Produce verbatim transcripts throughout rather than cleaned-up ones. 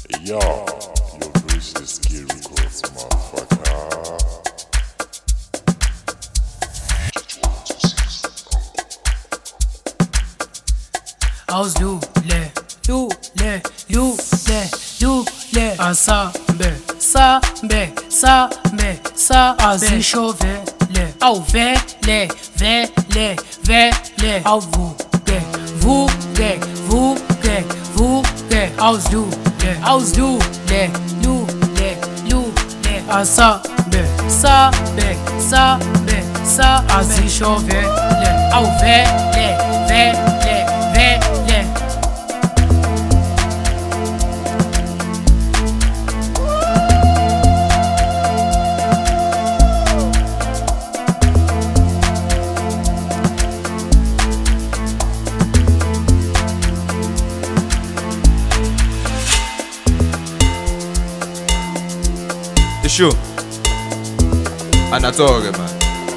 Yo, you've reached the skill records, motherfucker. Aus lule, lule, lule, lule, ensemble, sambe, sambe, sambe, chauvele, au vele, vele, vele, au vuge, vuge, vuge, vuge, aus lule, aus lule, lule, lule, ensemble, sambe, sambe, sambe, chauvele, au vele, vele, vele. Issue anatoke man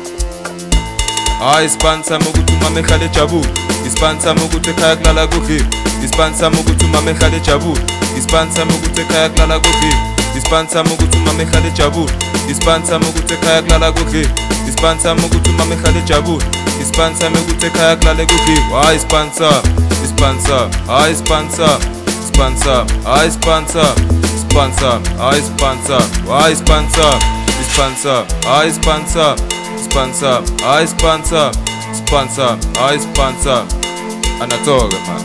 hayi sponsor mokuthi mama ekhale jabu isponsor mokuthi ekhaya kulala kuhi isponsor mokuthi mama ekhale jabu isponsor mokuthi ekhaya kulala kuhi isponsor mokuthi mama ekhale jabu isponsor mokuthi ekhaya kulala kuhi isponsor mokuthi mama ekhale jabu isponsor mokuthi ekhaya kulala kuhi hayi sponsor isponsor hayi sponsor sponsor hayi sponsor sponsor, I sponsor, I sponsor, sponsor, I sponsor, sponsor, I sponsor, sponsor, I sponsor, anatoke man.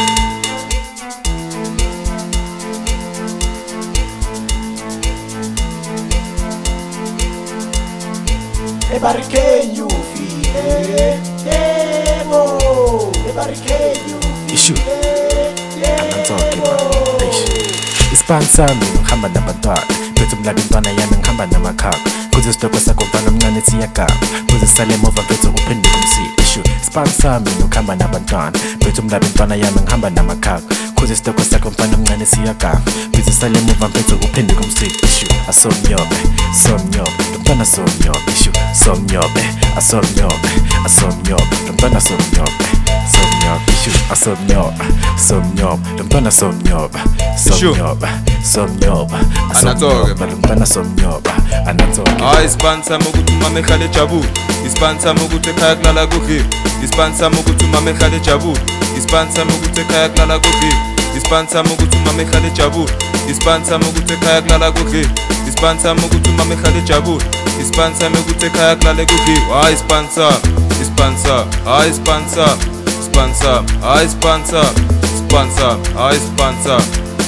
Ebarike you feel, demo. Ebarike you Issue anatoke demo. Sponsor mina ngihamba nabantwana phethe umlando intwana yami ngihamba namakhaka kuze sidokwe sakho mfana omncane siyagama kuze sisale emuva phethe uphenduka umsile issue sponsor mina ngihamba nabantwana phethe umlando intwana yami ngihamba namakhaka kuze sidokwe sakho mfana omncane siyagama kuze sisale emuva phethe uphenduka umsile issue asomnyobe somnyobe lomntwana somnyobe issue somnyobe asomnyobe asomnyobe lomntwana somnyobe somnyobe issue asomnyobe somnyobe lomntwana somnyobe somnyoba somnyoba anatoke lomntwana somnyoba anatoke hayi sponsor mokuthi mama ekhale jabu isponsor mokuthi ekhaya kulala kuhi isponsor mokuthi mama ekhale jabu isponsor mokuthi ekhaya kulala kuhi isponsor mokuthi mama ekhale jabu isponsor mokuthi ekhaya kulala kuhi isponsor mokuthi mama ekhale jabu isponsor mokuthi ekhaya kulala kuhi hayi sponsor isponsor hayi sponsor sponsor hayi sponsor sponsor hayi sponsor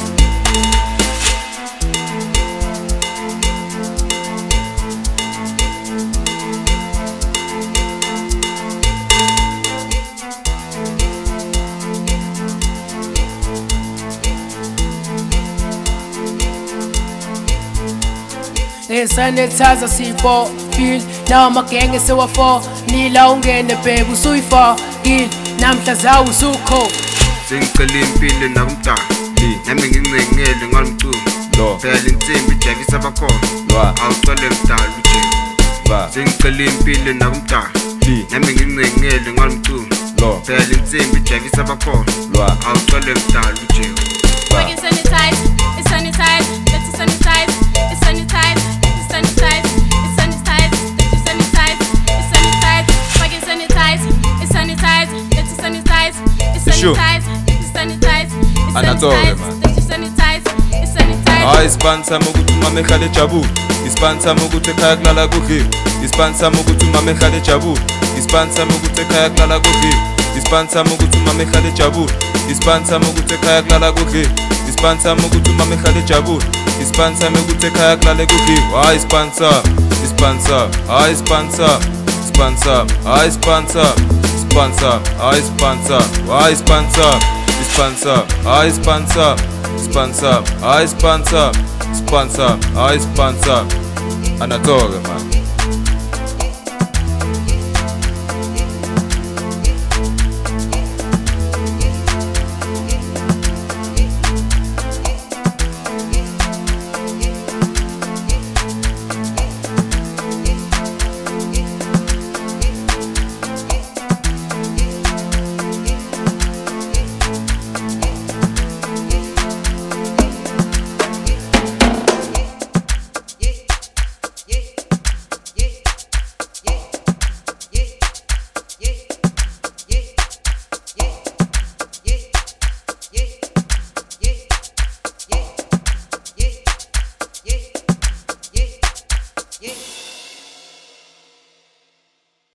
They sanitizer sipo feel now my gang is so for nila ungene babe usuyifo kill namhla zawu usukho sengicela impilo nakumntana nami ngincengele ngalomculo lo phela insimbi ijekisa abakhona lwa awucele mdala uje ba sengicela impilo nakumntana nami ngincengele ngalomculo lo phela insimbi ijekisa abakhona lwa awucele mdala uje Fucking sanitize, it's sanitize, let's sanitize, it's sanitize, it's sanitize, it's sanitize, let's sanitize, it's sanitize, fucking sanitize, it's sanitize, let's sanitize, it's Issue sanitize, it's sanitize, it's anatoke sanitize, man let's sanitize, it's sanitize. hayi sponsor mokuthi mama ekhale jabu isponsor mokuthi ekhaya kulala kuhi isponsor mokuthi mama ekhale jabu isponsor mokuthi ekhaya kulala kuhi isponsor mokuthi mama ekhale jabu isponsor mokuthi ekhaya kulala kuhi isponsor mokuthi mama ekhale jabu isponsor mokuthi ekhaya kulala kuhi hayi sponsor isponsor hayi sponsor sponsor hayi sponsor sponsor hayi sponsor hayi sponsor sponsor hayi sponsor sponsor hayi sponsor sponsor hayi sponsor anatoke man